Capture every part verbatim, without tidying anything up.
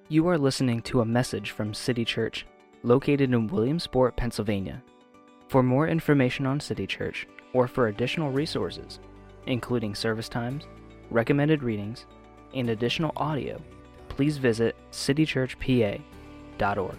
You are listening to a message from City Church, located in Williamsport, Pennsylvania. For more information on City Church, or for additional resources, including service times, recommended readings, and additional audio, please visit city church p a dot org.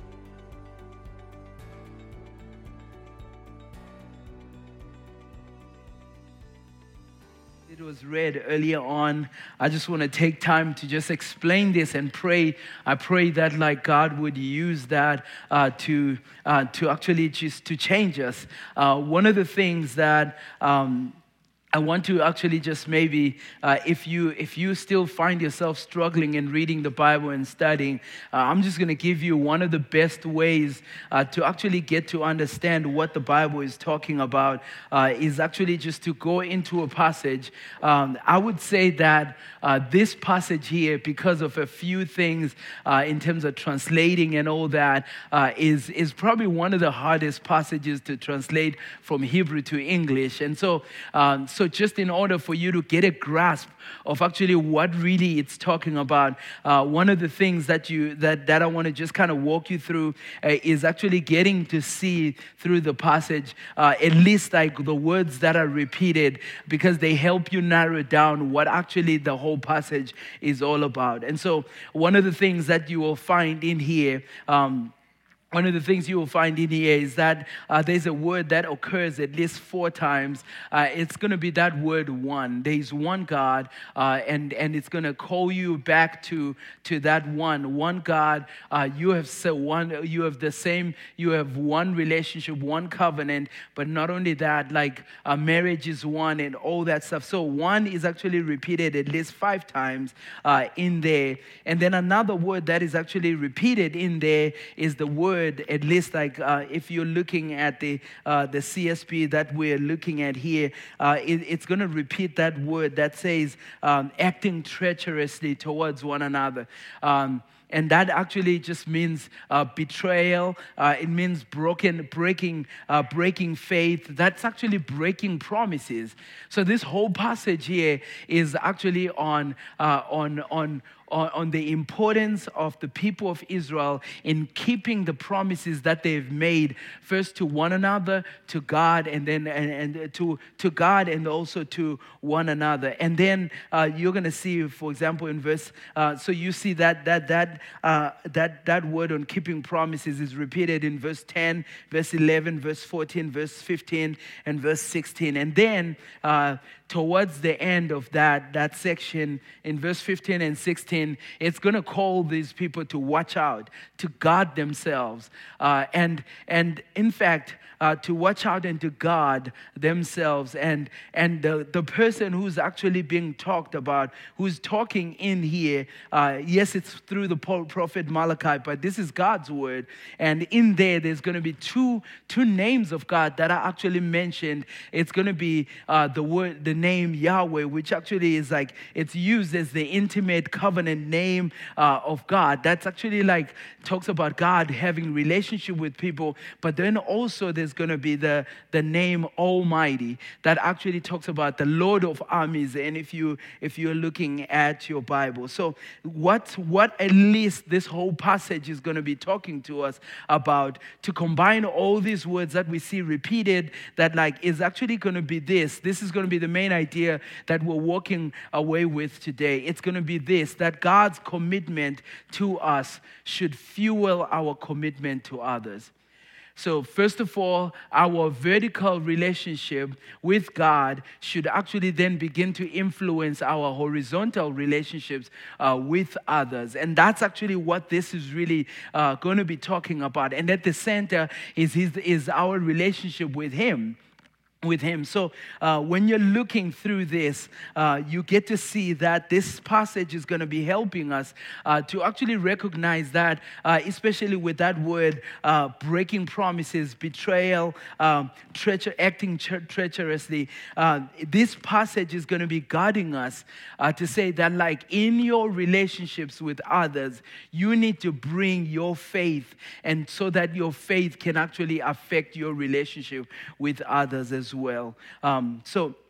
It was read earlier on. I just want to take time to just explain this and pray. I pray that like God would use that uh, to uh, to actually just to change us. Uh, one of the things that um, I want to actually just maybe, uh, if you if you still find yourself struggling in reading the Bible and studying, uh, I'm just going to give you one of the best ways uh, to actually get to understand what the Bible is talking about uh, is actually just to go into a passage. Um, I would say that uh, this passage here, because of a few things uh, in terms of translating and all that, uh, is, is probably one of the hardest passages to translate from Hebrew to English. And so, um, so just in order for you to get a grasp of actually what really it's talking about, uh, one of the things that you that, that I want to just kind of walk you through uh, is actually getting to see through the passage, uh, at least like the words that are repeated, because they help you narrow down what actually the whole passage is all about. And so one of the things that you will find in here, um, One of the things you will find in here is that uh, there's a word that occurs at least four times. Uh, it's going to be that word one. There's one God, uh, and, and it's going to call you back to, to that one. One God, uh, you have so one. You have the same, you have one relationship, one covenant, but not only that, like uh, marriage is one and all that stuff. So one is actually repeated at least five times uh, in there. And then another word that is actually repeated in there is the word, at least like uh, if you're looking at the uh, the C S P that we're looking at here, uh, it, it's going to repeat that word that says um, acting treacherously towards one another. Um, And that actually just means uh, betrayal. Uh, it means broken, breaking, uh, breaking faith. That's actually breaking promises. So this whole passage here is actually on, uh, on, on, on, on the importance of the people of Israel in keeping the promises that they've made, first to one another, to God, and then and, and to to God, and also to one another. And then uh, you're going to see, for example, in verse. Uh, so you see that that that. Uh, that that word on keeping promises is repeated in verse ten, verse eleven, verse fourteen, verse fifteen, and verse sixteen. And then uh, towards the end of that, that section, in verse fifteen and sixteen, it's going to call these people to watch out, to guard themselves. Uh, and, and in fact, Uh, to watch out and to guard themselves. And and the, the person who's actually being talked about, who's talking in here, uh, yes, it's through the prophet Malachi, but this is God's word. And in there, there's going to be two two names of God that are actually mentioned. It's going to be uh, the word, the name Yahweh, which actually is like, it's used as the intimate covenant name uh, of God. That's actually like, talks about God having relationship with people, but then also there's going to be the, the name Almighty that actually talks about the Lord of armies. And if you if you're looking at your Bible, so what what at least this whole passage is going to be talking to us about, to combine all these words that we see repeated, that like is actually going to be this. This is going to be the main idea that we're walking away with today. It's going to be this, that God's commitment to us should fuel our commitment to others. So first of all, our vertical relationship with God should actually then begin to influence our horizontal relationships uh, with others. And that's actually what this is really uh, going to be talking about. And at the center is, his, is our relationship with Him. with him. So uh, when you're looking through this, uh, you get to see that this passage is going to be helping us uh, to actually recognize that, uh, especially with that word, uh, breaking promises, betrayal, um, treacher, acting tre- treacherously. Uh, this passage is going to be guiding us uh, to say that, like, in your relationships with others, you need to bring your faith, and so that your faith can actually affect your relationship with others as well. Um, so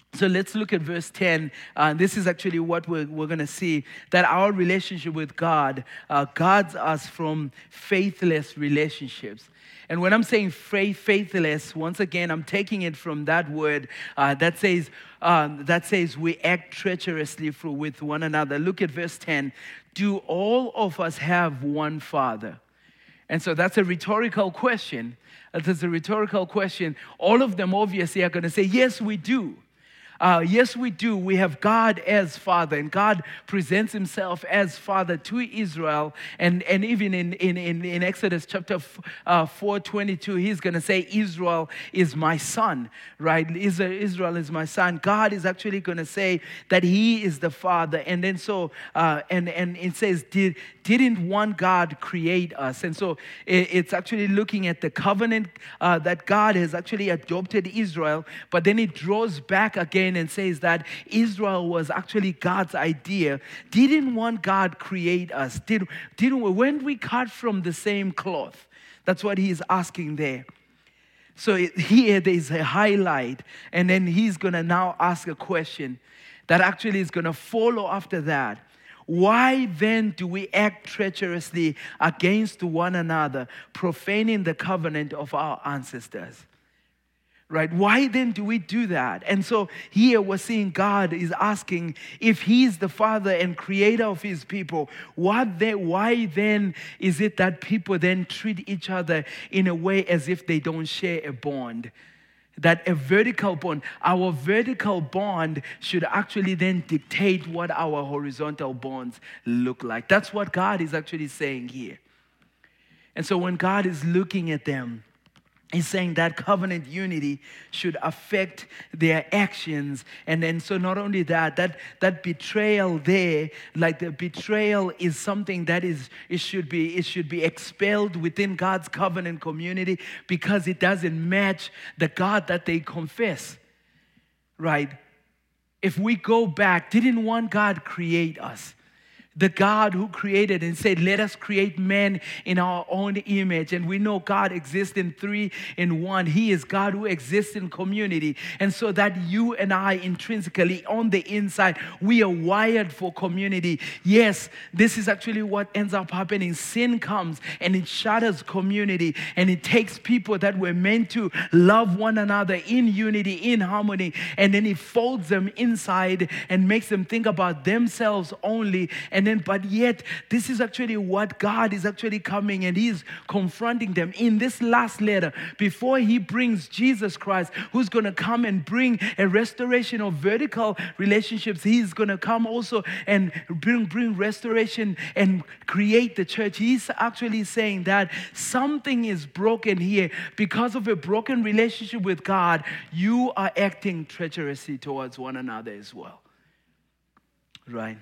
So let's look at verse ten. Uh, this is actually what we're, we're going to see, that our relationship with God uh, guards us from faithless relationships. And when I'm saying faith, faithless, once again, I'm taking it from that word uh, that says um, that says we act treacherously for, with one another. Look at verse ten. Do all of us have one Father? And so that's a rhetorical question. That's a rhetorical question. All of them obviously are going to say, yes, we do. Uh, yes, we do. We have God as Father, and God presents himself as Father to Israel. And, and even in, in, in, in Exodus chapter uh, four twenty-two, he's going to say, Israel is my son, right? Israel is my son. God is actually going to say that he is the Father. And then so, uh, and, and it says, Did, didn't one God create us? And so it, it's actually looking at the covenant uh, that God has actually adopted Israel, but then it draws back again and says that Israel was actually God's idea. Didn't one God create us? Did, didn't we, weren't we cut from the same cloth? That's what he's asking there. So it, here there's a highlight, and then he's going to now ask a question that actually is going to follow after that. Why then do we act treacherously against one another, profaning the covenant of our ancestors? Right? Why then do we do that? And so here we're seeing God is asking, if he's the Father and creator of his people, what they, why then is it that people then treat each other in a way as if they don't share a bond? That a vertical bond, our vertical bond should actually then dictate what our horizontal bonds look like. That's what God is actually saying here. And so when God is looking at them, he's saying that covenant unity should affect their actions. And then so not only that, that, that betrayal there, like the betrayal is something that is, it should be, it should be expelled within God's covenant community because it doesn't match the God that they confess, right? If we go back, didn't one God create us? The God who created and said, let us create man in our own image. And we know God exists in three in one. He is God who exists in community. And so that you and I intrinsically on the inside, we are wired for community. Yes, this is actually what ends up happening. Sin comes and it shatters community. And it takes people that were meant to love one another in unity, in harmony. And then it folds them inside and makes them think about themselves only. And then, but yet, this is actually what God is actually coming and he's confronting them in this last letter before he brings Jesus Christ, who's going to come and bring a restoration of vertical relationships. He's going to come also and bring, bring restoration and create the church. He's actually saying that something is broken here. Because of a broken relationship with God, you are acting treacherously towards one another as well. Right?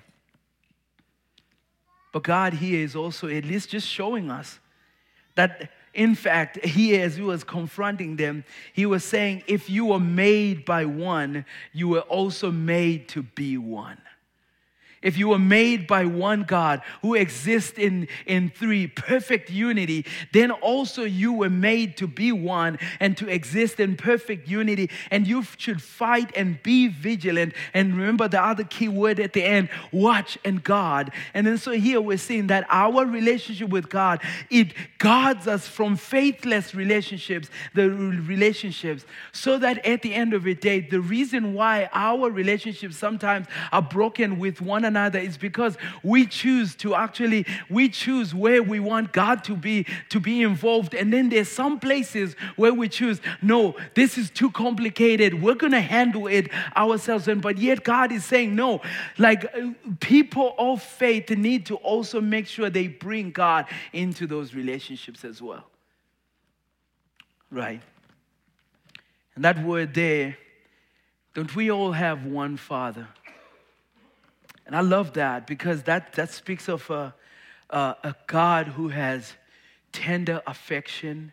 But God here is also at least just showing us that, in fact, he, as he was confronting them, he was saying, if you were made by one, you were also made to be one. If you were made by one God who exists in, in three, perfect unity, then also you were made to be one and to exist in perfect unity. And you should fight and be vigilant. And remember the other key word at the end, watch and guard. And then so here we're seeing that our relationship with God, it guards us from faithless relationships, the relationships, so that at the end of the day, the reason why our relationships sometimes are broken with one another is because we choose to actually, we choose where we want God to be, to be involved. And then there's some places where we choose, no, this is too complicated. We're going to handle it ourselves. And but yet God is saying, no, like people of faith need to also make sure they bring God into those relationships as well. Right? And that word there, don't we all have one Father? And I love that because that, that speaks of a, a, a God who has tender affection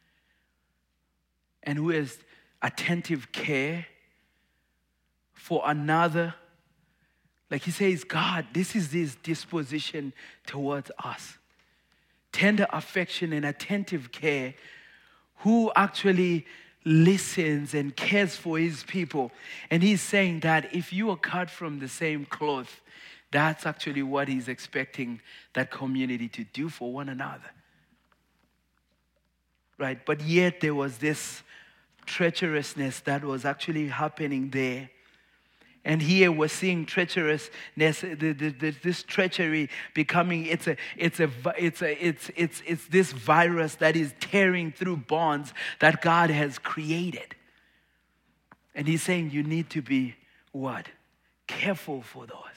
and who has attentive care for another. Like he says, God, this is his disposition towards us. Tender affection and attentive care, who actually listens and cares for his people. And he's saying that if you are cut from the same cloth, that's actually what he's expecting that community to do for one another. Right? But yet there was this treacherousness that was actually happening there. And here we're seeing treacherousness, the, the, the, this treachery becoming, it's a, it's a, it's a, it's, it's, it's this virus that is tearing through bonds that God has created. And he's saying you need to be what? Careful for those.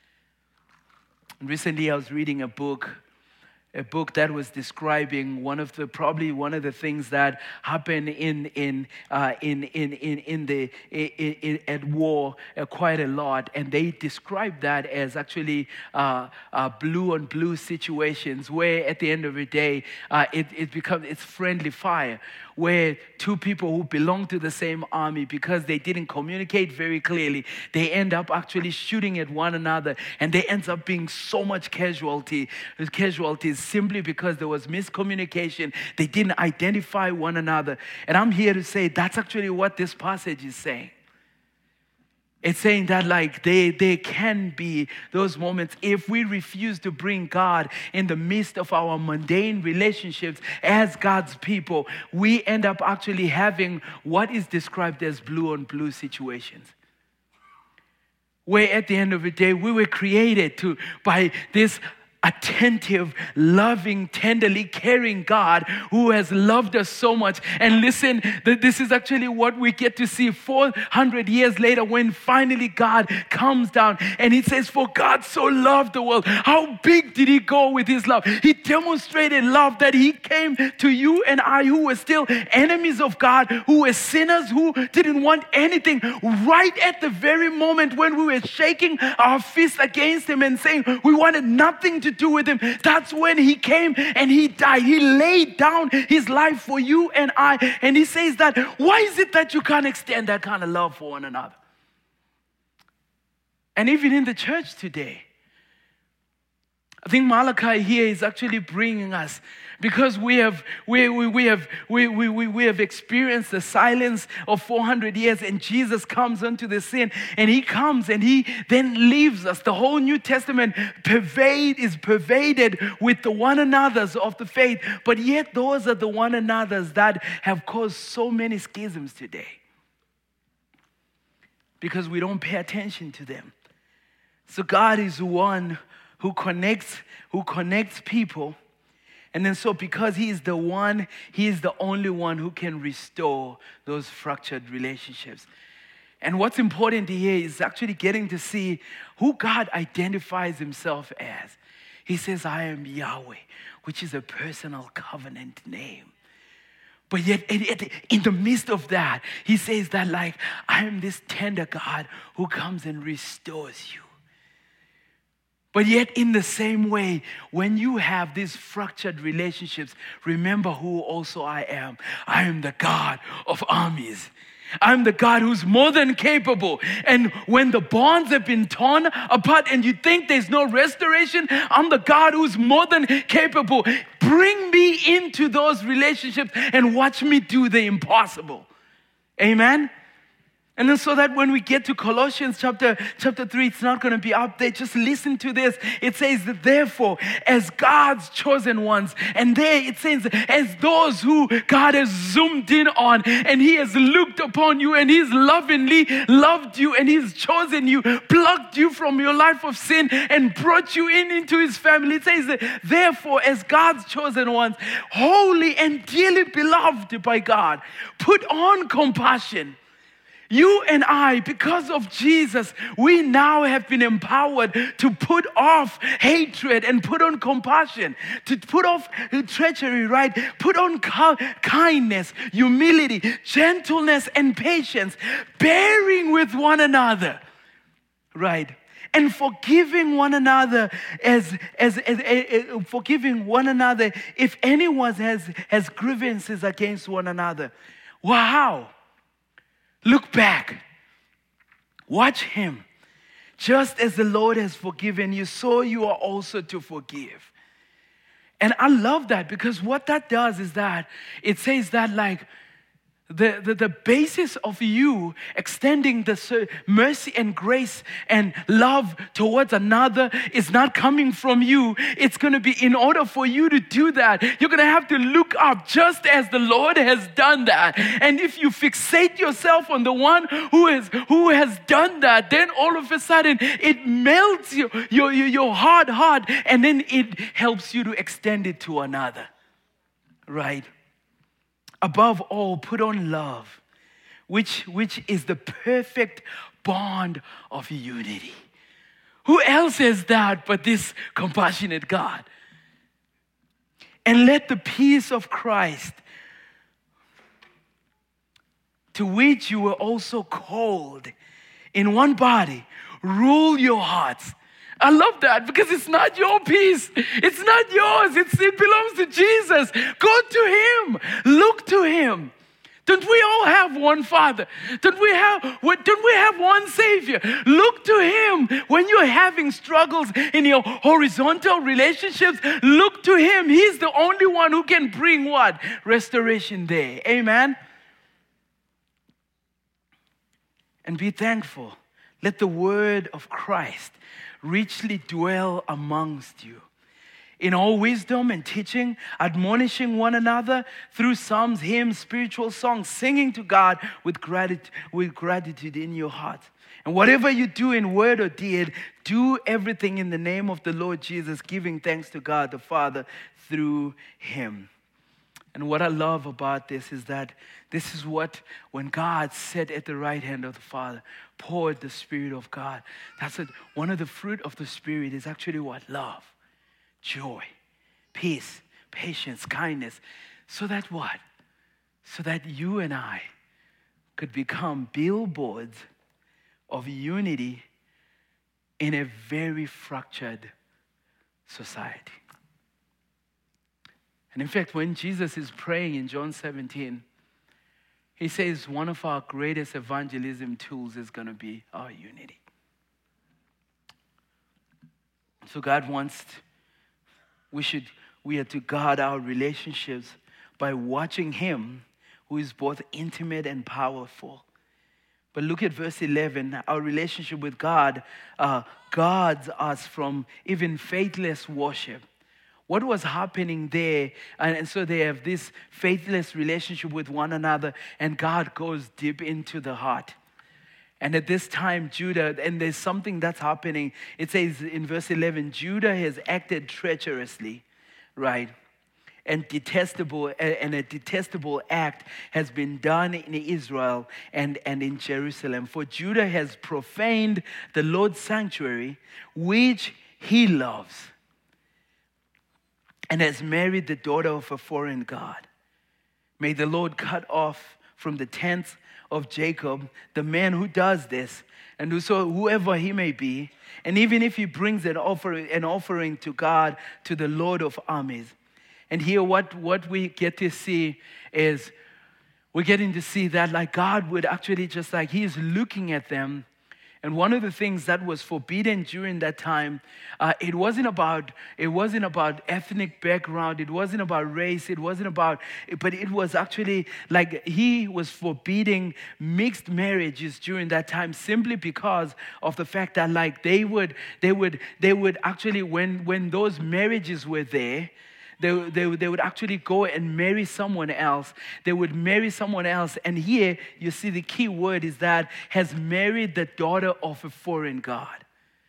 And recently I was reading a book, a book that was describing one of the probably one of the things that happened in in uh, in in in in the in, in, at war uh, quite a lot, and they described that as actually uh, uh, blue on blue situations, where at the end of the day uh, it it becomes it's friendly fire, where two people who belong to the same army, because they didn't communicate very clearly, they end up actually shooting at one another, and there ends up being so much casualty casualties. Simply because there was miscommunication. They didn't identify one another. And I'm here to say that's actually what this passage is saying. It's saying that like they, there can be those moments if we refuse to bring God in the midst of our mundane relationships as God's people, we end up actually having what is described as blue on blue situations. Where at the end of the day, we were created to by this attentive, loving, tenderly caring God who has loved us so much. And listen, that this is actually what we get to see four hundred years later when finally God comes down and he says, for God so loved the world. How big did he go with his love? He demonstrated love that he came to you and I who were still enemies of God, who were sinners, who didn't want anything. Right at the very moment when we were shaking our fists against him and saying we wanted nothing to do with him, that's when he came and he died. He laid down his life for you and I. And he says that, why is it that you can't extend that kind of love for one another? And even in the church today, I think Malachi here is actually bringing us, because we have we we, we have we, we, we, we have experienced the silence of four hundred years, and Jesus comes onto the scene, and he comes and he then leaves us. The whole New Testament pervade is pervaded with the one another's of the faith, but yet those are the one another's that have caused so many schisms today, because we don't pay attention to them. So God is the one who connects, who connects people. And then so because he is the one, he is the only one who can restore those fractured relationships. And what's important here is actually getting to see who God identifies himself as. He says, I am Yahweh, which is a personal covenant name. But yet in the midst of that, he says that like, I am this tender God who comes and restores you. But yet in the same way, when you have these fractured relationships, remember who also I am. I am the God of armies. I'm the God who's more than capable. And when the bonds have been torn apart and you think there's no restoration, I'm the God who's more than capable. Bring me into those relationships and watch me do the impossible. Amen? And then so that when we get to Colossians chapter, chapter three, it's not going to be up there. Just listen to this. It says that therefore, as God's chosen ones, and there it says, as those who God has zoomed in on, and he has looked upon you, and he's lovingly loved you, and he's chosen you, plucked you from your life of sin, and brought you in into his family. It says that therefore, as God's chosen ones, holy and dearly beloved by God, put on compassion. You and I, because of Jesus, we now have been empowered to put off hatred and put on compassion, to put off treachery, right? Put on kindness, humility, gentleness, and patience, bearing with one another, right? And forgiving one another as, as, as, as, as forgiving one another if anyone has, has grievances against one another. Wow. Look back. Watch him. Just as the Lord has forgiven you, so you are also to forgive. And I love that, because what that does is that it says that like The, the, the basis of you extending the mercy and grace and love towards another is not coming from you. It's going to be, in order for you to do that, you're going to have to look up just as the Lord has done that. And if you fixate yourself on the one who, is, who has done that, then all of a sudden it melts your, your, your hard heart, and then it helps you to extend it to another. Right? Above all, put on love, which, which is the perfect bond of unity. Who else has that but this compassionate God? And let the peace of Christ, to which you were also called in one body, rule your hearts. I love that, because it's not your peace. It's not yours. It's, it belongs to Jesus. Go to Him. Look to Him. Don't we all have one Father? Don't we have, don't we have one Savior? Look to Him. When you're having struggles in your horizontal relationships, look to Him. He's the only one who can bring what? Restoration there. Amen? And be thankful. Let the word of Christ richly dwell amongst you, in all wisdom and teaching, admonishing one another through psalms, hymns, spiritual songs, singing to God with gratitude, with gratitude in your heart. And whatever you do in word or deed, do everything in the name of the Lord Jesus, giving thanks to God the Father through Him. And what I love about this is that this is what, when God sat at the right hand of the Father, poured the Spirit of God. That's it. One of the fruit of the Spirit is actually what? Love, joy, peace, patience, kindness. So that what? So that you and I could become billboards of unity in a very fractured society. And in fact, when Jesus is praying in John seventeen, He says one of our greatest evangelism tools is going to be our unity. So God wants, to, we should, we are to guard our relationships by watching Him, who is both intimate and powerful. But look at verse eleven. Our relationship with God uh, guards us from even faithless worship. What was happening there? And, and so they have this faithless relationship with one another, and God goes deep into the heart. And at this time, Judah, and there's something that's happening. It says in verse eleven, Judah has acted treacherously, right? And detestable, and a detestable act has been done in Israel and, and in Jerusalem. For Judah has profaned the Lord's sanctuary, which He loves, and has married the daughter of a foreign god. May the Lord cut off from the tents of Jacob the man who does this, and whoso, whoever he may be, and even if he brings an offering, an offering to God, to the Lord of armies. And here what, what we get to see is, we're getting to see that like God would actually just like, He is looking at them. And one of the things that was forbidden during that time, uh, it wasn't about it wasn't about ethnic background, it wasn't about race, it wasn't about, but it was actually like He was forbidding mixed marriages during that time, simply because of the fact that like they would they would they would actually when when those marriages were there. They, they, they would actually go and marry someone else. They would marry someone else. And here, you see the key word is that has married the daughter of a foreign god.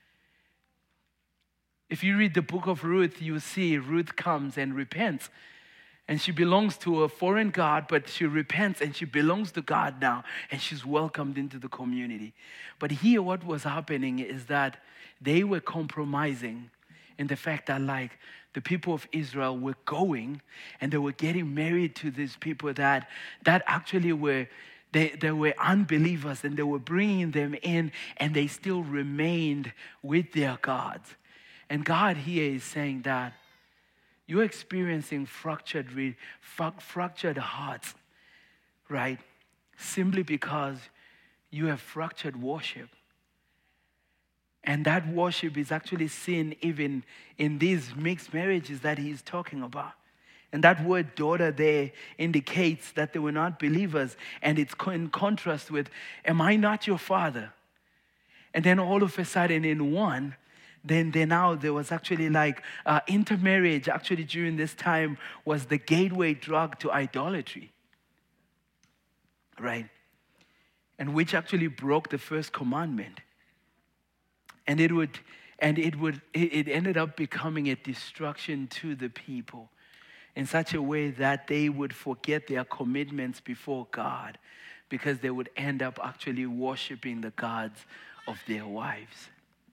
If you read the book of Ruth, you see Ruth comes and repents. And she belongs to a foreign god, but she repents and she belongs to God now. And she's welcomed into the community. But here what was happening is that they were compromising in the fact that like, the people of Israel were going and they were getting married to these people that, that actually were, they, they were unbelievers, and they were bringing them in, and they still remained with their gods. And God here is saying that you're experiencing fractured, fractured hearts, right? Simply because you have fractured worship. And that worship is actually seen even in these mixed marriages that He's talking about. And that word daughter there indicates that they were not believers. And it's in contrast with, am I not your father? And then all of a sudden in one, then, then now there was actually like uh, intermarriage actually during this time was the gateway drug to idolatry. Right? And which actually broke the first commandment. And it would, and it would, it ended up becoming a destruction to the people in such a way that they would forget their commitments before God because they would end up actually worshiping the gods of their wives.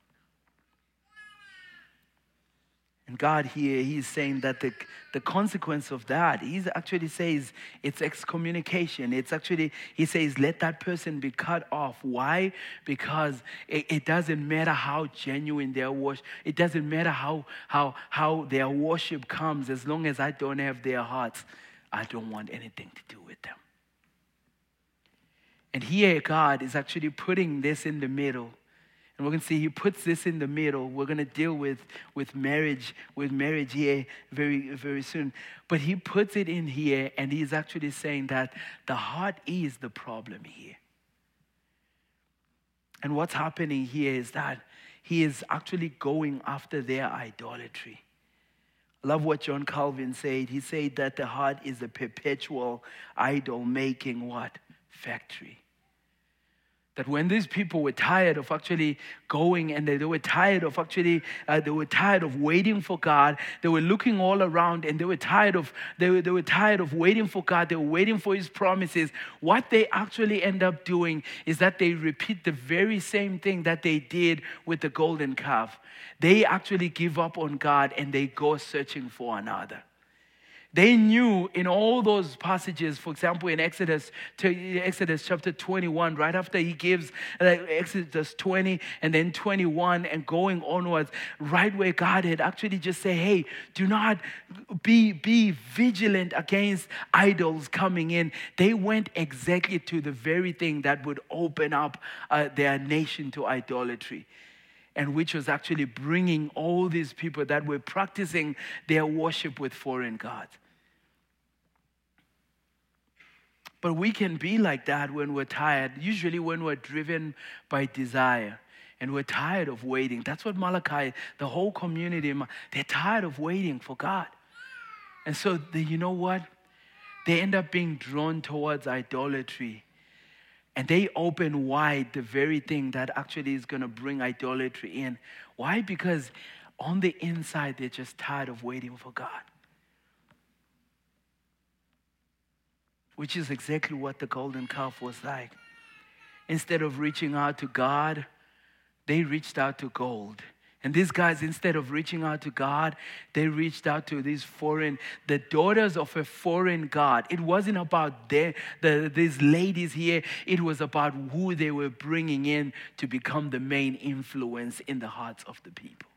And God here, he's saying that the, the consequence of that, he actually says it's excommunication. It's actually, he says, let that person be cut off. Why? Because it, it doesn't matter how genuine their worship, it doesn't matter how, how, how their worship comes, as long as I don't have their hearts, I don't want anything to do with them. And here God is actually putting this in the middle. And we're going to see he puts this in the middle. We're going to deal with, with marriage, with marriage here very, very soon. But he puts it in here, and he's actually saying that the heart is the problem here. And what's happening here is that he is actually going after their idolatry. I love what John Calvin said. He said that the heart is a perpetual idol-making what? Factory. That when these people were tired of actually going and they, they were tired of actually, uh, they were tired of waiting for God. They were looking all around and they were tired of, they were, they were tired of waiting for God. They were waiting for his promises. What they actually end up doing is that they repeat the very same thing that they did with the golden calf. They actually give up on God and they go searching for another. They knew in all those passages, for example, in Exodus, Exodus chapter twenty-one, right after he gives uh, Exodus twenty and then twenty-one and going onwards, right where God had actually just said, hey, do not be, be vigilant against idols coming in. They went exactly to the very thing that would open up uh, their nation to idolatry. And which was actually bringing all these people that were practicing their worship with foreign gods. But we can be like that when we're tired, usually when we're driven by desire. And we're tired of waiting. That's what Malachi, the whole community, they're tired of waiting for God. And so, the, you know what? They end up being drawn towards idolatry. And they open wide the very thing that actually is going to bring idolatry in. Why? Because on the inside, they're just tired of waiting for God. Which is exactly what the golden calf was like. Instead of reaching out to God, they reached out to gold. And these guys, instead of reaching out to God, they reached out to these foreign, the daughters of a foreign god. It wasn't about their, the, these ladies here. It was about who they were bringing in to become the main influence in the hearts of the people.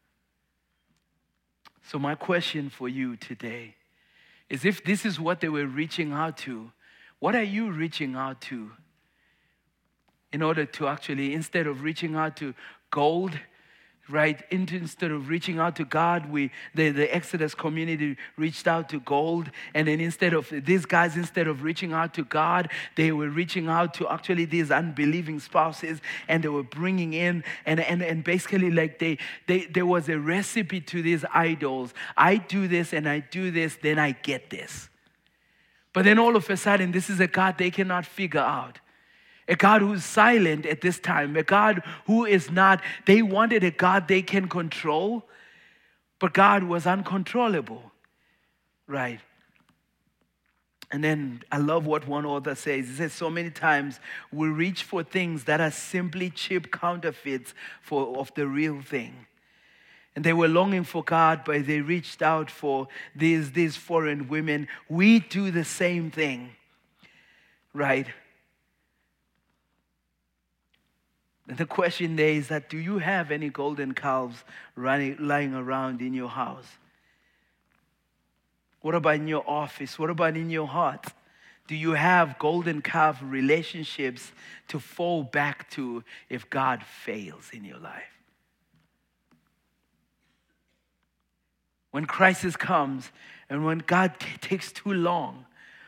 So my question for you today is, if this is what they were reaching out to, what are you reaching out to? In order to actually, instead of reaching out to gold, right, instead of reaching out to God, we the, the Exodus community reached out to gold. And then instead of, these guys, instead of reaching out to God, they were reaching out to actually these unbelieving spouses. And they were bringing in, and, and, and basically like they, they, there was a recipe to these idols. I do this and I do this, then I get this. But then all of a sudden, this is a God they cannot figure out. A God who's silent at this time. A God who is not, they wanted a God they can control, but God was uncontrollable. Right? And then I love what one author says. He says, so many times we reach for things that are simply cheap counterfeits for, of the real thing. And they were longing for God, but they reached out for these, these foreign women. We do the same thing. Right? And the question there is that, do you have any golden calves running, lying around in your house? What about in your office? What about in your heart? Do you have golden calf relationships to fall back to if God fails in your life? when crisis comes and when God t- takes too long,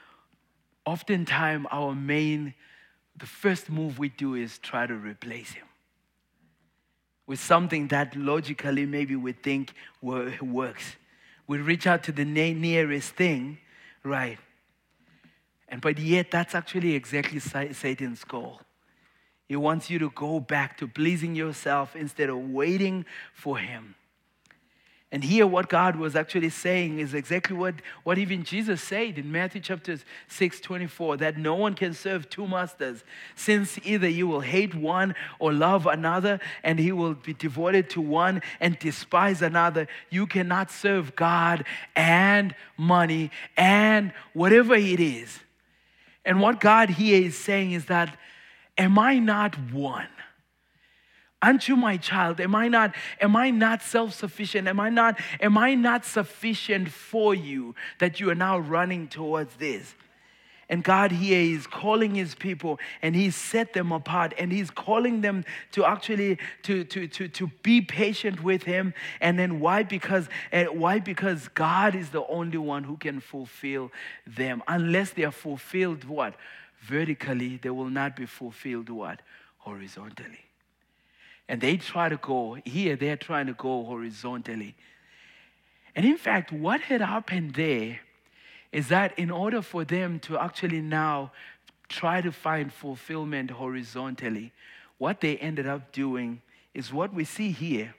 oftentimes our main, the first move we do is try to replace him with something that logically maybe we think works. We reach out to the nearest thing, right? And but yet that's actually exactly Satan's goal. He wants you to go back to pleasing yourself instead of waiting for him. And here what God was actually saying is exactly what, what even Jesus said in Matthew chapter six, twenty-four, that no one can serve two masters, since either you will hate one or love another, and he will be devoted to one and despise another. You cannot serve God and money and whatever it is. And what God here is saying is that, am I not one? Aren't you my child? Am I not, am I not self-sufficient? Am I not, am I not sufficient for you that you are now running towards this? And God here is calling his people, and he's set them apart, and he's calling them to actually to to to to be patient with him. And then why? Because uh, why? Because God is the only one who can fulfill them. Unless they are fulfilled what? Vertically, they will not be fulfilled what? Horizontally. And they try to go, here they're trying to go horizontally. And in fact, what had happened there is that in order for them to actually now try to find fulfillment horizontally, what they ended up doing is what we see here.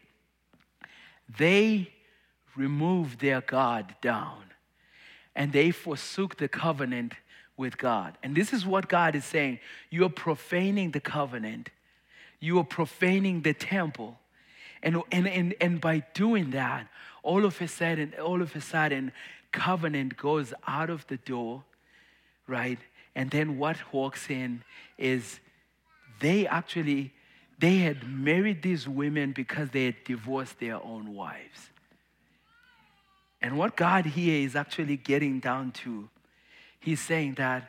They removed their God down, and they forsook the covenant with God. And this is what God is saying. You're profaning the covenant. You are profaning the temple. And, and, and, and by doing that, all of a sudden, all of a sudden, covenant goes out of the door, right? And then what walks in is they actually, they had married these women because they had divorced their own wives. And what God here is actually getting down to, he's saying that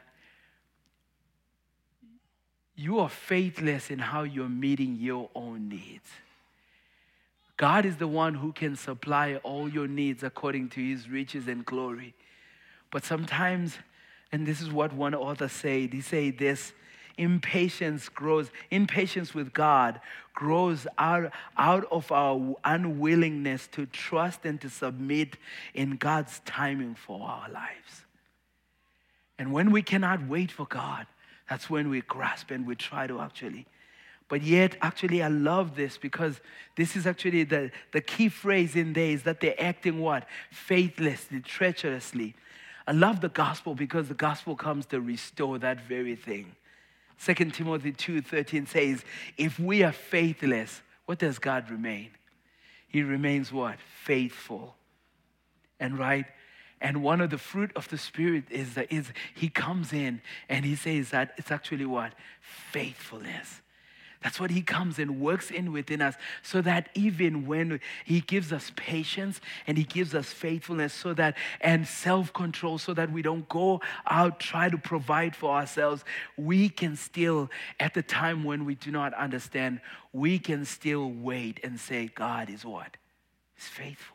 you are faithless in how you're meeting your own needs. God is the one who can supply all your needs according to his riches and glory. But sometimes, and this is what one author said, he said this, impatience grows, impatience with God grows out, out of our unwillingness to trust and to submit in God's timing for our lives. And when we cannot wait for God, that's when we grasp and we try to actually. But yet, actually, I love this because this is actually the, the key phrase in there is that they're acting what? Faithlessly, treacherously. I love the gospel because the gospel comes to restore that very thing. Second Timothy two thirteen says, if we are faithless, what does God remain? He remains what? Faithful. And right? And one of the fruit of the Spirit is that is he comes in and he says that it's actually what? Faithfulness. That's what he comes and works in within us so that even when he gives us patience and he gives us faithfulness so that and self-control so that we don't go out, try to provide for ourselves, we can still, at the time when we do not understand, we can still wait and say, God is what? He's faithful.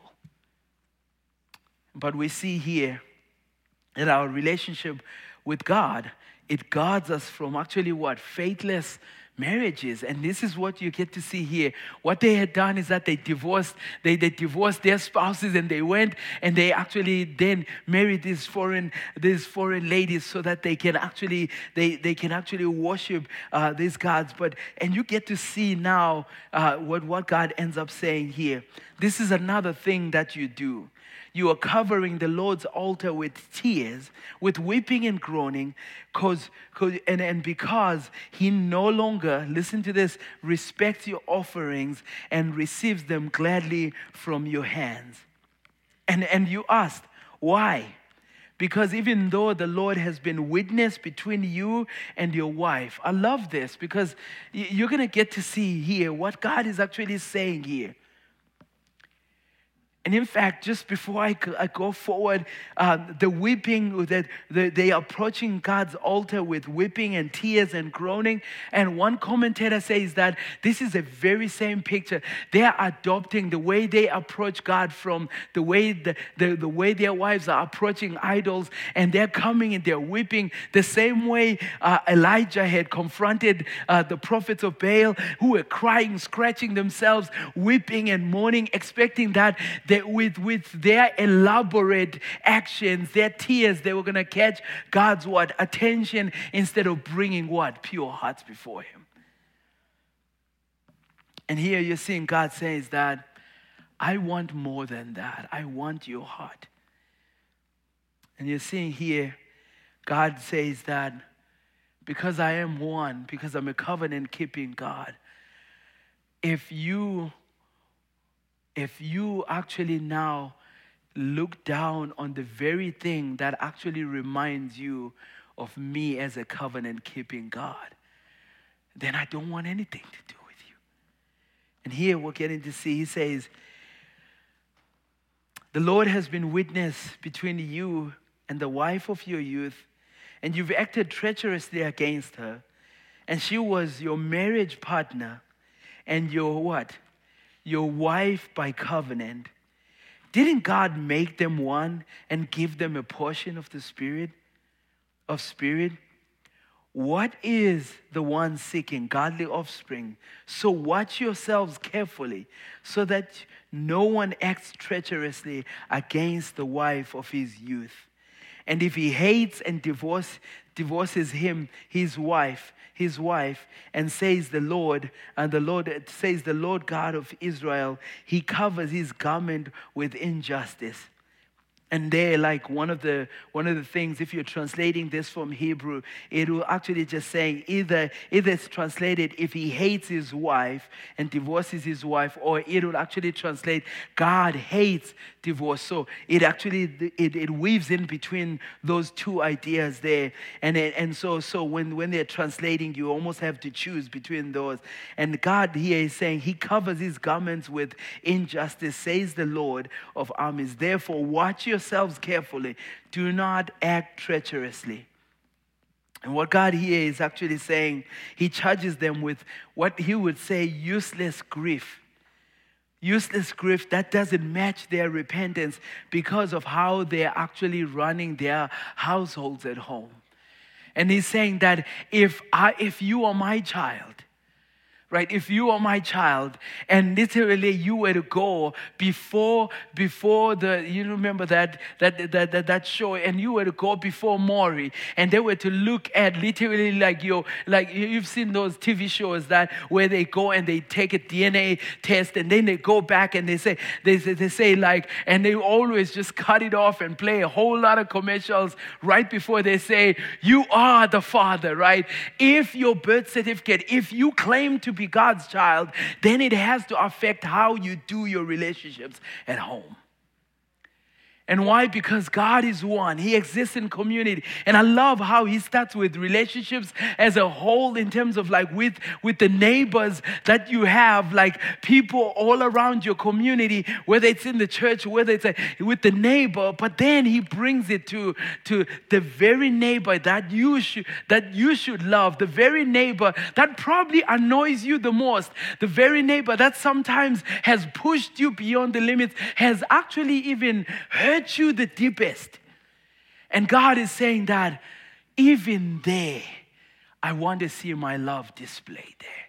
But we see here that our relationship with God, it guards us from actually what? Faithless marriages. And this is what you get to see here. What they had done is that they divorced, they, they divorced their spouses and they went and they actually then married these foreign these foreign ladies so that they can actually they, they can actually worship uh, these gods. But and you get to see now uh, what, what God ends up saying here. This is another thing that you do. You are covering the Lord's altar with tears, with weeping and groaning, cause, cause, and, and because he no longer, listen to this, respects your offerings and receives them gladly from your hands. And, and you asked, why? Because even though the Lord has been witness between you and your wife, I love this because you're going to get to see here what God is actually saying here. And in fact, just before I, I go forward, uh, the weeping, that the, they are approaching God's altar with weeping and tears and groaning. And one commentator says that this is a very same picture. They are adopting the way they approach God from the way the, the, the way their wives are approaching idols, and they're coming and they're weeping the same way uh, Elijah had confronted uh, the prophets of Baal, who were crying, scratching themselves, weeping and mourning, expecting that they, with, with their elaborate actions, their tears, they were going to catch God's what? Attention, instead of bringing what? Pure hearts before Him. And here you're seeing God says that, I want more than that. I want your heart. And you're seeing here, God says that because I am one, because I'm a covenant-keeping God, if you, if you actually now look down on the very thing that actually reminds you of me as a covenant-keeping God, then I don't want anything to do with you. And here we're getting to see, He says, the Lord has been witness between you and the wife of your youth, and you've acted treacherously against her, and she was your marriage partner and your what? Your wife by covenant. Didn't God make them one and give them a portion of the Spirit? Of Spirit? What is the one seeking? Godly offspring. So watch yourselves carefully so that no one acts treacherously against the wife of his youth. And if he hates and divorce, divorces him, his wife, his wife, and says the Lord, and the Lord says the Lord God of Israel, he covers his garment with injustice. And there, like one of the one of the things, if you're translating this from Hebrew, it will actually just saying either either it's translated if he hates his wife and divorces his wife, or it will actually translate God hates divorce. So it actually it, it weaves in between those two ideas there, and it, and so so when when they're translating, you almost have to choose between those. And God here is saying He covers His garments with injustice, says the Lord of armies. Therefore, watch your yourselves carefully. Do not act treacherously. And what God here is actually saying, He charges them with what He would say useless grief. Useless grief that doesn't match their repentance because of how they're actually running their households at home. And He's saying that if I, if you are my child, right? If you are my child, and literally you were to go before before the, you remember that that that that, that show, and you were to go before Maury, and they were to look at literally like your like you've seen those T V shows that where they go and they take a D N A test, and then they go back and they say they say, they say like, and they always just cut it off and play a whole lot of commercials right before they say you are the father, right? If your birth certificate, if you claim to be be God's child, then it has to affect how you do your relationships at home. And why? Because God is one. He exists in community. And I love how He starts with relationships as a whole, in terms of like with, with the neighbors that you have, like people all around your community, whether it's in the church, whether it's a, with the neighbor. But then He brings it to, to the very neighbor that you should that you should love, the very neighbor that probably annoys you the most, the very neighbor that sometimes has pushed you beyond the limits, has actually even hurt you the deepest. And God is saying that even there, I want to see my love displayed there.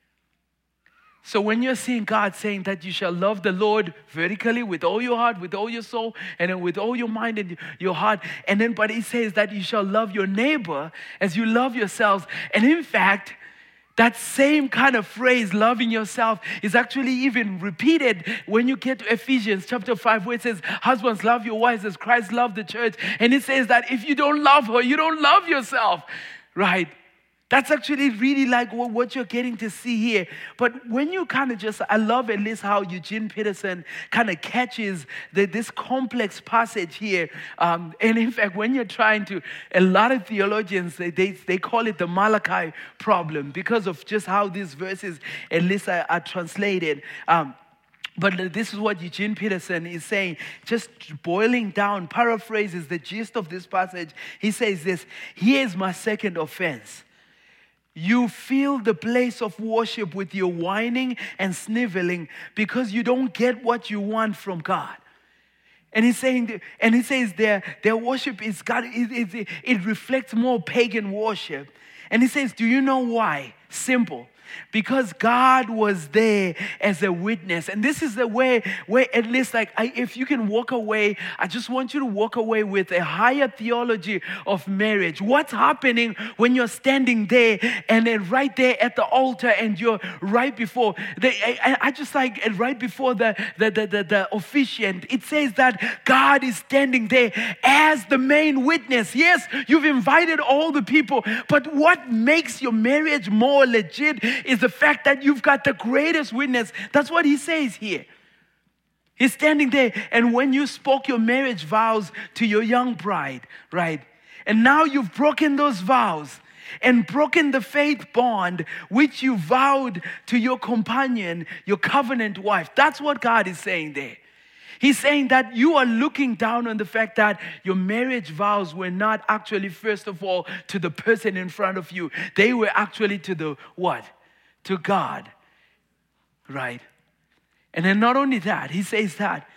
So when you're seeing God saying that you shall love the Lord vertically with all your heart, with all your soul, and then with all your mind and your heart, and then but He says that you shall love your neighbor as you love yourselves. And in fact, that same kind of phrase, loving yourself, is actually even repeated when you get to Ephesians chapter five, where it says, husbands, love your wives as Christ loved the church. And it says that if you don't love her, you don't love yourself, right? That's actually really like what you're getting to see here. But when you kind of just, I love at least how Eugene Peterson kind of catches the, this complex passage here. Um, and in fact, when you're trying to, a lot of theologians, they, they, they call it the Malachi problem because of just how these verses at least are, are translated. Um, But this is what Eugene Peterson is saying, just boiling down, paraphrases the gist of this passage. He says this: here's my second offense. You fill the place of worship with your whining and sniveling because you don't get what you want from God. And he's saying, and he says their, their worship is God, it, it, it reflects more pagan worship. And he says, do you know why? Simple. Because God was there as a witness. And this is the way, where at least like, I, if you can walk away, I just want you to walk away with a higher theology of marriage. What's happening when you're standing there and then right there at the altar and you're right before, the, I, I just like right before the, the, the, the, the officiant, it says that God is standing there as the main witness. Yes, you've invited all the people, but what makes your marriage more legit is the fact that you've got the greatest witness. That's what he says here. He's standing there, and when you spoke your marriage vows to your young bride, right? And now you've broken those vows and broken the faith bond which you vowed to your companion, your covenant wife. That's what God is saying there. He's saying that you are looking down on the fact that your marriage vows were not actually, first of all, to the person in front of you. They were actually to the what? To God, right? And then not only that, he says that,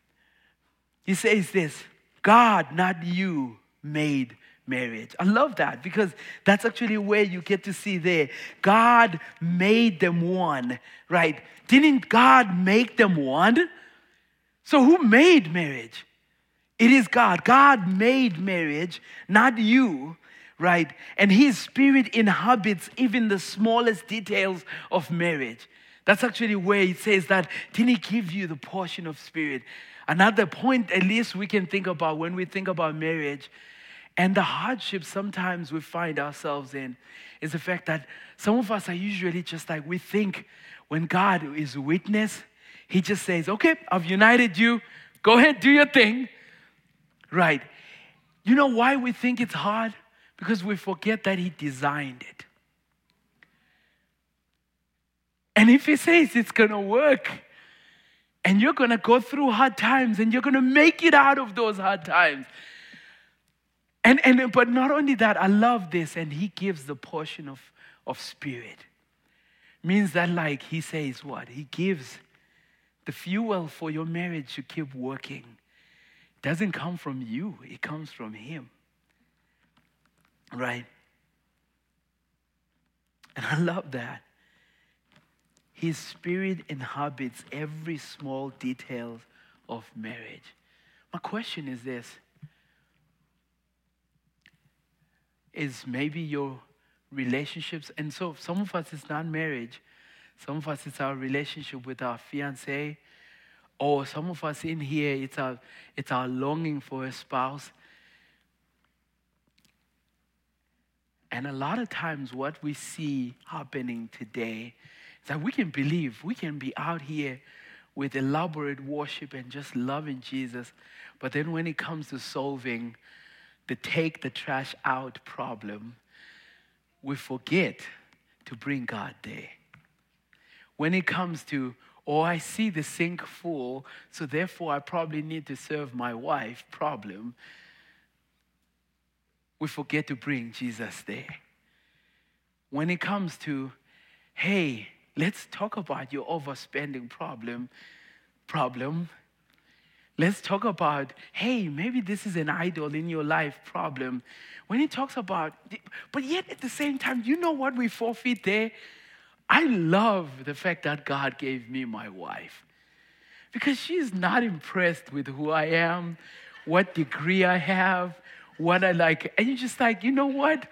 he says this: God, not you, made marriage. I love that because that's actually where you get to see there. God made them one, right? Didn't God make them one? So who made marriage? It is God. God made marriage, not you. Right? And his spirit inhabits even the smallest details of marriage. That's actually where it says that, didn't he give you the portion of spirit? Another point at least we can think about when we think about marriage and the hardship sometimes we find ourselves in is the fact that some of us are usually just like, we think when God is witness, he just says, okay, I've united you. Go ahead, do your thing. Right? You know why we think it's hard? Because we forget that he designed it. And if he says it's going to work, and you're going to go through hard times, and you're going to make it out of those hard times. And, and but not only that, I love this, and he gives the portion of, of spirit. Means that like he says what? He gives the fuel for your marriage to keep working. It doesn't come from you. It comes from him. Right? And I love that. His spirit inhabits every small detail of marriage. My question is this. Is maybe your relationships, and so some of us it's not marriage, some of us it's our relationship with our fiancé, or some of us in here it's our, it's our longing for a spouse. And a lot of times what we see happening today is that we can believe, we can be out here with elaborate worship and just loving Jesus. But then when it comes to solving the take the trash out problem, we forget to bring God there. When it comes to, oh, I see the sink full, so therefore I probably need to serve my wife problem, we forget to bring Jesus there. When it comes to, hey, let's talk about your overspending problem, problem. Let's talk about, hey, maybe this is an idol in your life problem. When he talks about, but yet at the same time, you know what we forfeit there? I love the fact that God gave me my wife. Because she's not impressed with who I am, what degree I have, what I like. And you're just like, you know what?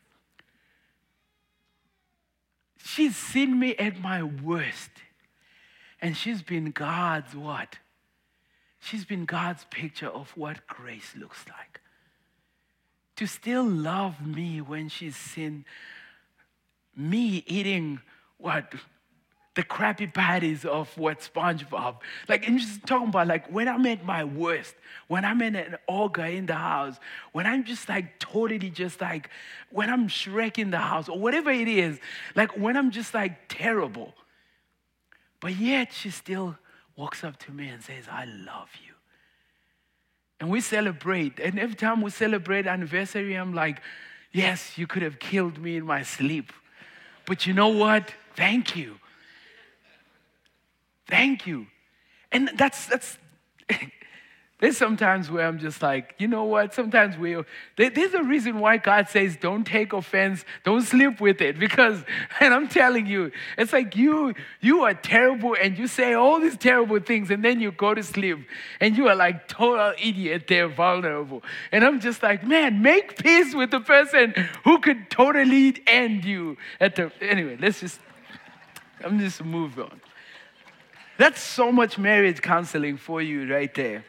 She's seen me at my worst. And she's been God's what? She's been God's picture of what grace looks like. To still love me when she's seen me eating what? The crappy patties of what SpongeBob. Like, I'm just talking about like when I'm at my worst, when I'm in an ogre in the house, when I'm just like totally just like, when I'm Shrek in the house or whatever it is, like when I'm just like terrible. But yet she still walks up to me and says, I love you. And we celebrate. And every time we celebrate anniversary, I'm like, yes, you could have killed me in my sleep. But you know what? Thank you. Thank you. And that's, that's there's sometimes where I'm just like, you know what? Sometimes we, there's a reason why God says, don't take offense, don't sleep with it. Because, and I'm telling you, it's like you, you are terrible and you say all these terrible things and then you go to sleep and you are like total idiot, they're vulnerable. And I'm just like, man, make peace with the person who could totally end you at the, anyway, let's just, I'm just move on. That's so much marriage counseling for you right there.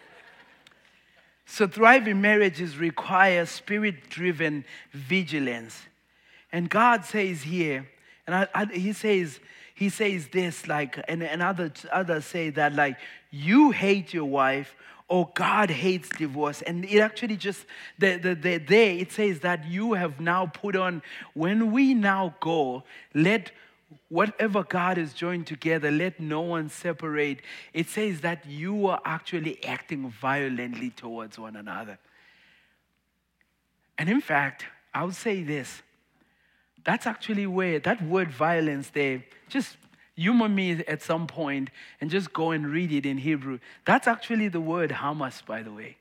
So thriving marriages require spirit-driven vigilance. And God says here, and I, I, he says, he says this, like, and, and others, others say that, like, you hate your wife, or God hates divorce. And it actually just, the, the, the, there it says that you have now put on, when we now go, let whatever God has joined together, let no one separate. It says that you are actually acting violently towards one another. And in fact, I would say this. That's actually where that word violence there, just humor me at some point and just go and read it in Hebrew. That's actually the word Hamas, by the way.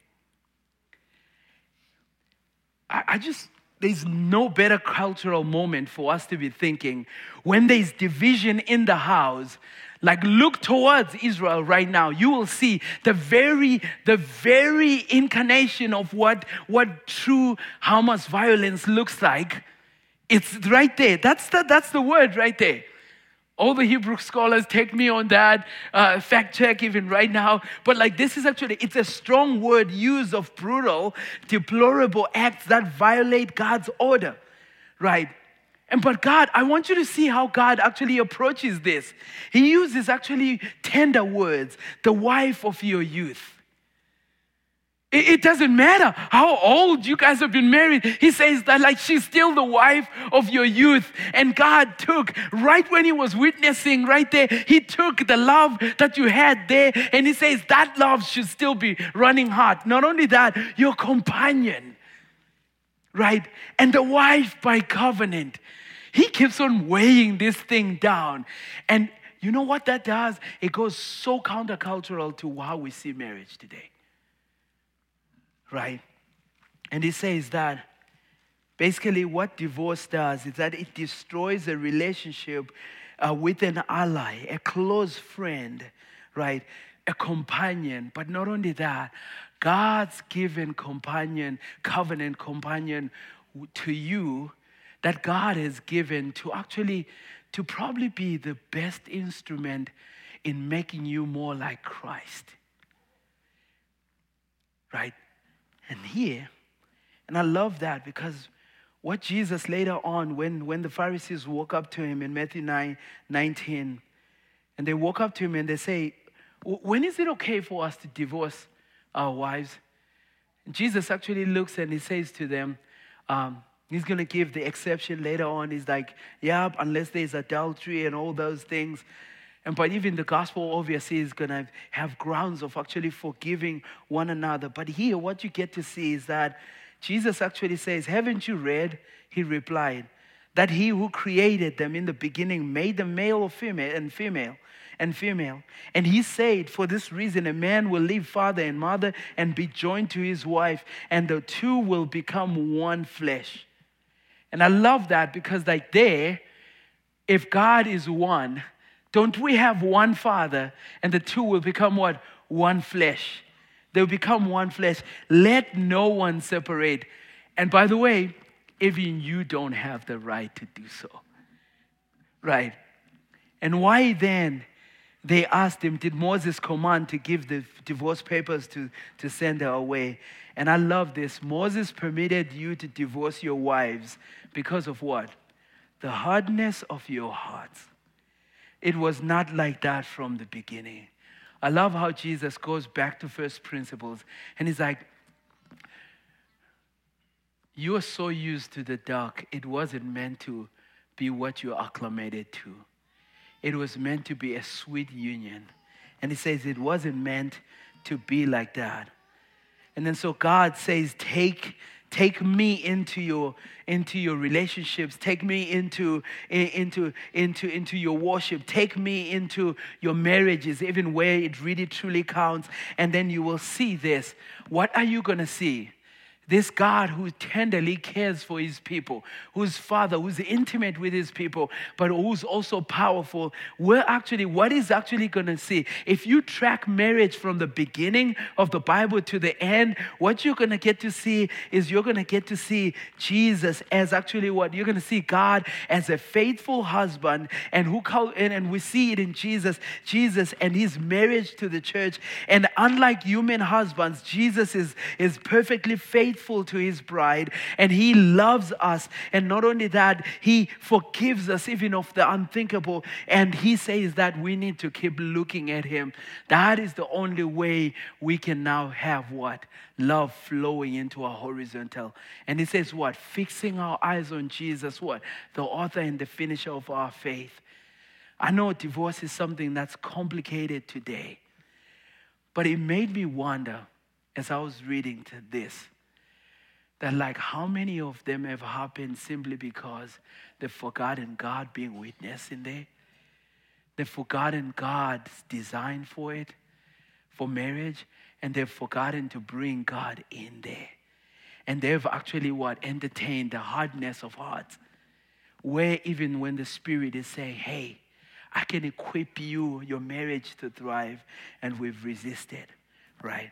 I, I just... There's no better cultural moment for us to be thinking when there's division in the house. Like, look towards Israel right now. You will see the very, the very incarnation of what, what true Hamas violence looks like. It's right there. That's the, that's the word right there. All the Hebrew scholars take me on that, uh, fact check even right now. But like this is actually, it's a strong word used of brutal, deplorable acts that violate God's order, right? And but God, I want you to see how God actually approaches this. He uses actually tender words, the wife of your youth. It doesn't matter how old you guys have been married. He says that like she's still the wife of your youth. And God took, right when he was witnessing right there, he took the love that you had there and he says that love should still be running hot. Not only that, your companion, right? And the wife by covenant. He keeps on weighing this thing down. And you know what that does? It goes so countercultural to how we see marriage today. Right? And he says that basically what divorce does is that it destroys a relationship uh, with an ally, a close friend, right? A companion. But not only that, God's given companion, covenant companion to you that God has given to actually, to probably be the best instrument in making you more like Christ. Right? And here, and I love that because what Jesus later on, when, when the Pharisees walk up to him in Matthew nine nineteen, and they walk up to him and they say, when is it okay for us to divorce our wives? And Jesus actually looks and he says to them, um, he's going to give the exception later on. He's like, yeah, unless there's adultery and all those things. And but even the gospel obviously is going to have grounds of actually forgiving one another. But here what you get to see is that Jesus actually says, haven't you read? He replied, that he who created them in the beginning made them male or female and female and female. And he said, for this reason, a man will leave father and mother and be joined to his wife, and the two will become one flesh. And I love that because like there, if God is one, don't we have one Father and the two will become what? One flesh. They'll become one flesh. Let no one separate. And by the way, even you don't have the right to do so. Right? And why then, they asked him, did Moses command to give the divorce papers to, to send her away? And I love this. Moses permitted you to divorce your wives because of what? The hardness of your hearts. It was not like that from the beginning. I love how Jesus goes back to first principles. And he's like, you are so used to the dark. It wasn't meant to be what you're acclimated to. It was meant to be a sweet union. And he says it wasn't meant to be like that. And then so God says, take Take me into your into your relationships. Take me into into into into your worship. Take me into your marriages, even where it really truly counts. And then you will see this. What are you gonna see? This God who tenderly cares for his people, who's father, who's intimate with his people, but who's also powerful. We're actually, what is actually going to see? If you track marriage from the beginning of the Bible to the end, what you're going to get to see is you're going to get to see Jesus as actually what? You're going to see God as a faithful husband, and who call, and, and we see it in Jesus, Jesus and his marriage to the church. And unlike human husbands, Jesus is, is perfectly faithful to his bride, and he loves us. And not only that, he forgives us even of the unthinkable. And he says that we need to keep looking at him. That is the only way we can now have what? Love flowing into our horizontal. And he says what? Fixing our eyes on Jesus, what? The author and the finisher of our faith. I know divorce is something that's complicated today, but it made me wonder as I was reading to this, that like how many of them have happened simply because they've forgotten God being witness in there. They've forgotten God's design for it, for marriage, and they've forgotten to bring God in there. And they've actually what? Entertained the hardness of heart. Where even when the Spirit is saying, hey, I can equip you, your marriage to thrive, and we've resisted, right?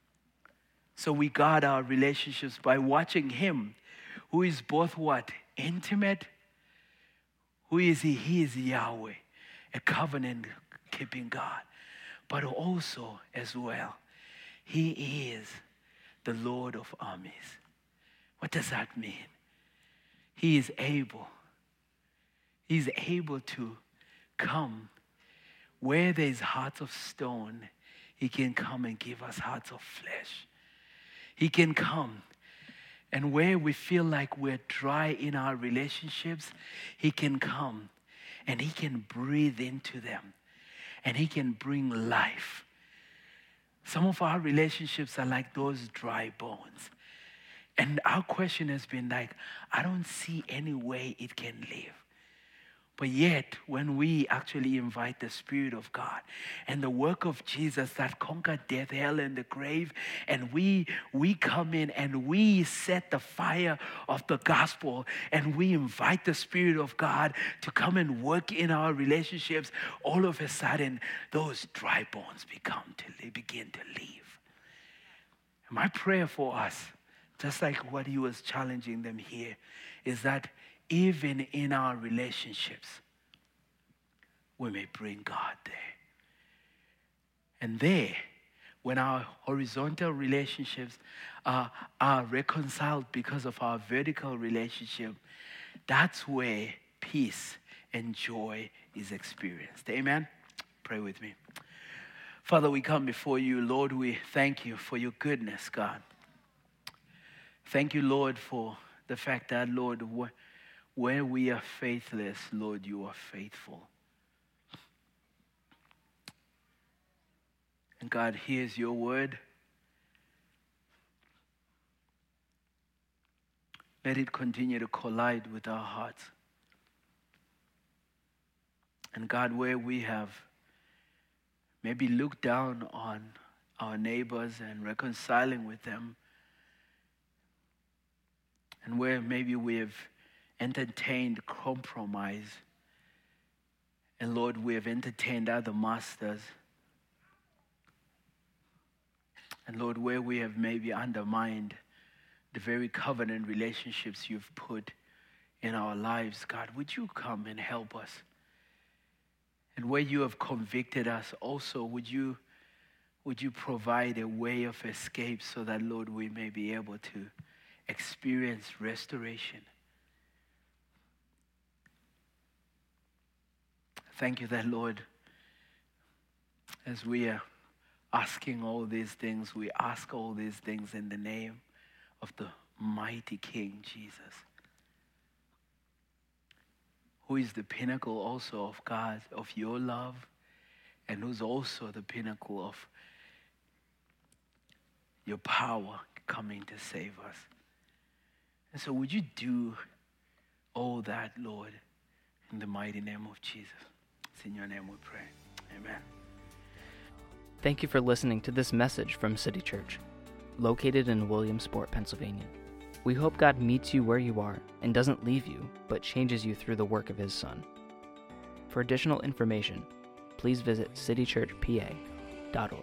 So we guard our relationships by watching him, who is both what? Intimate. Who is he? He is Yahweh, a covenant-keeping God. But also, as well, he is the Lord of armies. What does that mean? He is able. He's able to come. Where there's hearts of stone, he can come and give us hearts of flesh. He can come, and where we feel like we're dry in our relationships, he can come and he can breathe into them and he can bring life. Some of our relationships are like those dry bones. And our question has been like, I don't see any way it can live. But yet, when we actually invite the Spirit of God and the work of Jesus that conquered death, hell, and the grave, and we we come in and we set the fire of the gospel and we invite the Spirit of God to come and work in our relationships, all of a sudden, those dry bones become to they begin to leave. My prayer for us, just like what he was challenging them here, is that even in our relationships, we may bring God there. And there, when our horizontal relationships are, are reconciled because of our vertical relationship, that's where peace and joy is experienced. Amen? Pray with me. Father, we come before you. Lord, we thank you for your goodness, God. Thank you, Lord, for the fact that, Lord, where we are faithless, Lord, you are faithful. And God, here's your word. Let it continue to collide with our hearts. And God, where we have maybe looked down on our neighbors and reconciling with them, and where maybe we have entertained compromise, and Lord, we have entertained other masters, and Lord, where we have maybe undermined the very covenant relationships you've put in our lives, God, would you come and help us? And where you have convicted us also, would you, would you provide a way of escape so that, Lord, we may be able to experience restoration? Thank you that, Lord, as we are asking all these things, we ask all these things in the name of the mighty King Jesus, who is the pinnacle also of God, of your love and who's also the pinnacle of your power coming to save us. And so would you do all that, Lord, in the mighty name of Jesus? It's in your name we pray. Amen. Thank you for listening to this message from City Church, located in Williamsport, Pennsylvania. We hope God meets you where you are and doesn't leave you, but changes you through the work of His Son. For additional information, please visit city church p a dot org.